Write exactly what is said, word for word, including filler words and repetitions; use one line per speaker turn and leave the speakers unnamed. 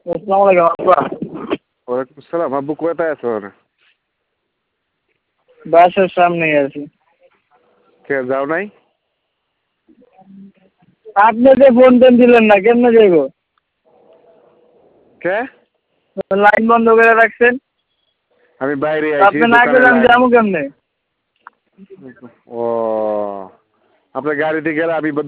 আসসালামু আলাইকুম আব্বা।
ওয়ালাইকুম আসসালাম। আব্বু কোথায় আছো?
বাসার সামনেই আছি।
কে যাও নাই?
আপনি যে ফোন টোন দিলেন না, কেমনে যাইব?
কে?
লাইন বন্ধ করে রাখছেন।
আমি বাইরে আইছি,
আপনি না
দোকানে
গেলে আমি
লাইন।
যাবো কেমনে?
ও আপনার গাড়িতে গেলে আমি